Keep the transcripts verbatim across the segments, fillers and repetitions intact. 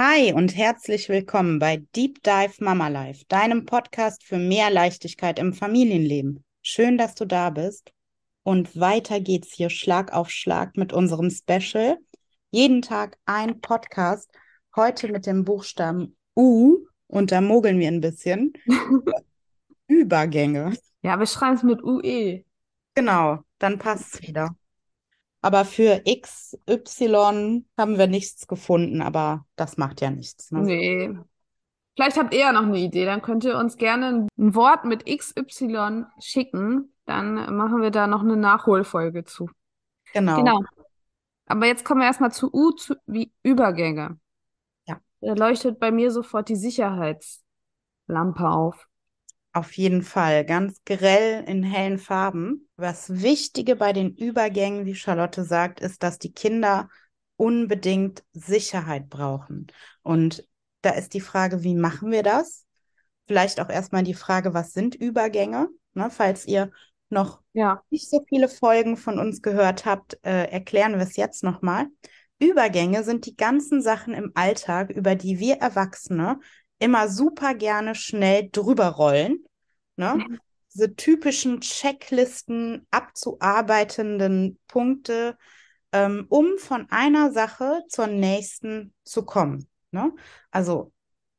Hi und herzlich willkommen bei Deep Dive Mama Life, deinem Podcast für mehr Leichtigkeit im Familienleben. Schön, dass du da bist. Und weiter geht's hier Schlag auf Schlag mit unserem Special. Jeden Tag ein Podcast, heute mit dem Buchstaben U, und da mogeln wir ein bisschen. Übergänge. Ja, wir schreiben es mit U E. Genau, dann passt's wieder. Aber für X, Y haben wir nichts gefunden, aber das macht ja nichts, ne? Nee. Vielleicht habt ihr ja noch eine Idee. Dann könnt ihr uns gerne ein Wort mit X Y schicken. Dann machen wir da noch eine Nachholfolge zu. Genau. Genau. Aber jetzt kommen wir erstmal zu U, zu, wie Übergänge. Ja. Da leuchtet bei mir sofort die Sicherheitslampe auf. Auf jeden Fall, ganz grell in hellen Farben. Das Wichtige bei den Übergängen, wie Charlotte sagt, ist, dass die Kinder unbedingt Sicherheit brauchen. Und da ist die Frage, wie machen wir das? Vielleicht auch erstmal die Frage, was sind Übergänge? Ne, falls ihr noch Ja. nicht so viele Folgen von uns gehört habt, äh, erklären wir es jetzt nochmal. Übergänge sind die ganzen Sachen im Alltag, über die wir Erwachsene immer super gerne schnell drüber rollen, ne? Diese typischen Checklisten abzuarbeitenden Punkte, ähm, um von einer Sache zur nächsten zu kommen, ne? Also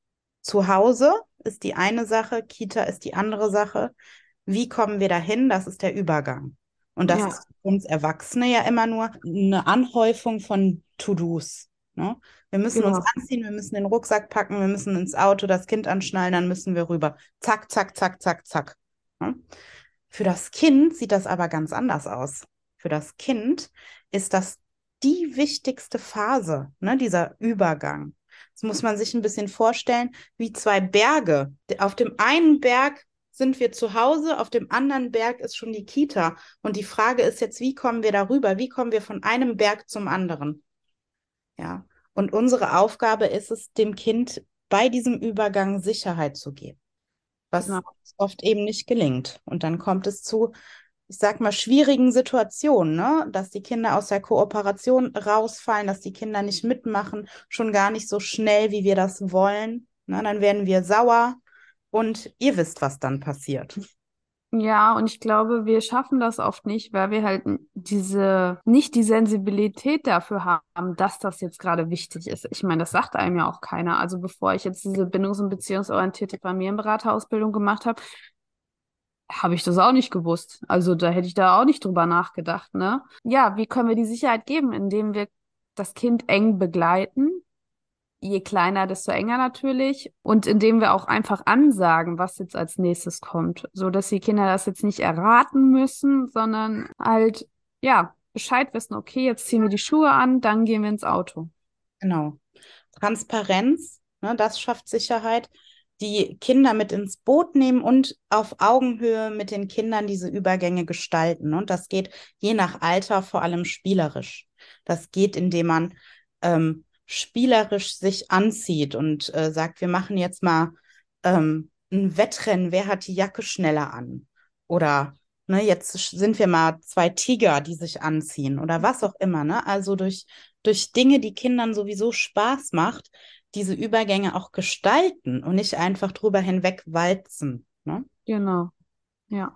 zu Hause ist die eine Sache, Kita ist die andere Sache. Wie kommen wir dahin? Das ist der Übergang. Und das Ja, ist für uns Erwachsene ja immer nur eine Anhäufung von To-Dos. Ne? Wir müssen uns genau. anziehen, wir müssen den Rucksack packen, wir müssen ins Auto das Kind anschnallen, dann müssen wir rüber. Zack, zack, zack, zack, zack. Ne? Für das Kind sieht das aber ganz anders aus. Für das Kind ist das die wichtigste Phase, ne, dieser Übergang. Das muss man sich ein bisschen vorstellen, wie zwei Berge. Auf dem einen Berg sind wir zu Hause, auf dem anderen Berg ist schon die Kita. Und die Frage ist jetzt, wie kommen wir darüber? Wie kommen wir von einem Berg zum anderen? Ja. Und unsere Aufgabe ist es, dem Kind bei diesem Übergang Sicherheit zu geben, was Genau. oft eben nicht gelingt. Und dann kommt es zu, ich sag mal, schwierigen Situationen, ne? Dass die Kinder aus der Kooperation rausfallen, dass die Kinder nicht mitmachen, schon gar nicht so schnell, wie wir das wollen. Ne? Dann werden wir sauer und ihr wisst, was dann passiert. Ja, und ich glaube, wir schaffen das oft nicht, weil wir halt diese, nicht die Sensibilität dafür haben, dass das jetzt gerade wichtig ist. Ich meine, das sagt einem ja auch keiner. Also bevor ich jetzt diese bindungs- und beziehungsorientierte Familienberaterausbildung gemacht habe, habe ich das auch nicht gewusst. Also da hätte ich da auch nicht drüber nachgedacht, ne? Ja, wie können wir die Sicherheit geben, indem wir das Kind eng begleiten? Je kleiner, desto enger natürlich. Und indem wir auch einfach ansagen, was jetzt als nächstes kommt, so dass die Kinder das jetzt nicht erraten müssen, sondern halt, ja, Bescheid wissen, okay, jetzt ziehen wir die Schuhe an, dann gehen wir ins Auto. Genau. Transparenz, ne, das schafft Sicherheit. Die Kinder mit ins Boot nehmen und auf Augenhöhe mit den Kindern diese Übergänge gestalten. Und das geht je nach Alter vor allem spielerisch. Das geht, indem man ähm, spielerisch sich anzieht und äh, sagt, wir machen jetzt mal ähm, ein Wettrennen, wer hat die Jacke schneller an? Oder ne, jetzt sind wir mal zwei Tiger, die sich anziehen oder was auch immer. Ne? Also durch durch Dinge, die Kindern sowieso Spaß macht, diese Übergänge auch gestalten und nicht einfach drüber hinweg walzen. Ne? Genau, ja.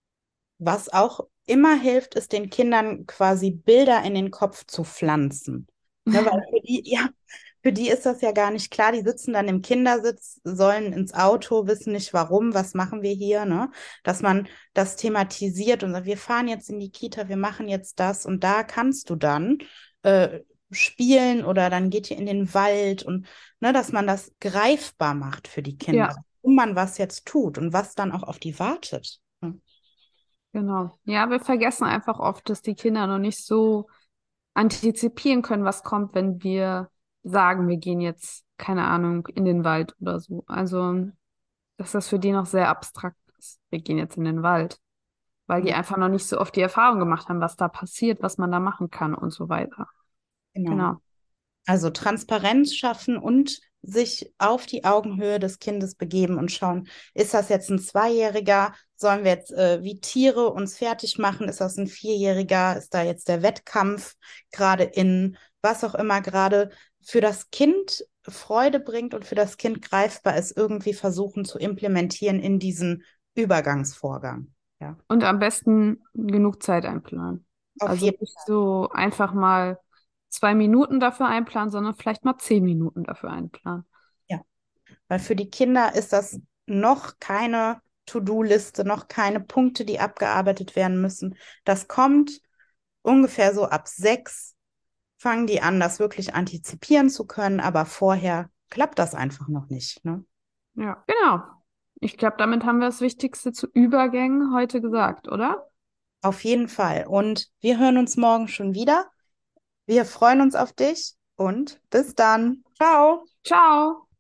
Was auch immer hilft, ist den Kindern quasi Bilder in den Kopf zu pflanzen. Ne, weil für die, ja, für die ist das ja gar nicht klar. Die sitzen dann im Kindersitz, sollen ins Auto, wissen nicht warum, was machen wir hier, ne? Dass man das thematisiert und sagt, wir fahren jetzt in die Kita, wir machen jetzt das und da kannst du dann äh, spielen oder dann geht ihr in den Wald und ne, dass man das greifbar macht für die Kinder, Ja, warum man was jetzt tut und was dann auch auf die wartet. Ne? genau. Ja, wir vergessen einfach oft, dass die Kinder noch nicht so antizipieren können, was kommt, wenn wir sagen, wir gehen jetzt, keine Ahnung, in den Wald oder so. Also, dass das für die noch sehr abstrakt ist. Wir gehen jetzt in den Wald, weil die Ja, einfach noch nicht so oft die Erfahrung gemacht haben, was da passiert, was man da machen kann und so weiter. genau. Genau. Also Transparenz schaffen und sich auf die Augenhöhe des Kindes begeben und schauen, ist das jetzt ein Zweijähriger? Sollen wir jetzt äh, wie Tiere uns fertig machen? Ist das ein Vierjähriger? Ist da jetzt der Wettkampf gerade in was auch immer gerade für das Kind Freude bringt und für das Kind greifbar ist, irgendwie versuchen zu implementieren in diesen Übergangsvorgang. Ja, Und am besten genug Zeit einplanen. auf Also jeden nicht so einfach mal zwei Minuten dafür einplanen, sondern vielleicht mal zehn Minuten dafür einplanen. Ja, weil für die Kinder ist das noch keine To-Do-Liste, noch keine Punkte, die abgearbeitet werden müssen. Das kommt ungefähr so ab sechs, fangen die an, das wirklich antizipieren zu können, aber vorher klappt das einfach noch nicht, ne? Ja, genau. Ich glaube, damit haben wir das Wichtigste zu Übergängen heute gesagt, oder? Auf jeden Fall. Und wir hören uns morgen schon wieder. Wir freuen uns auf dich und bis dann. Ciao. Ciao!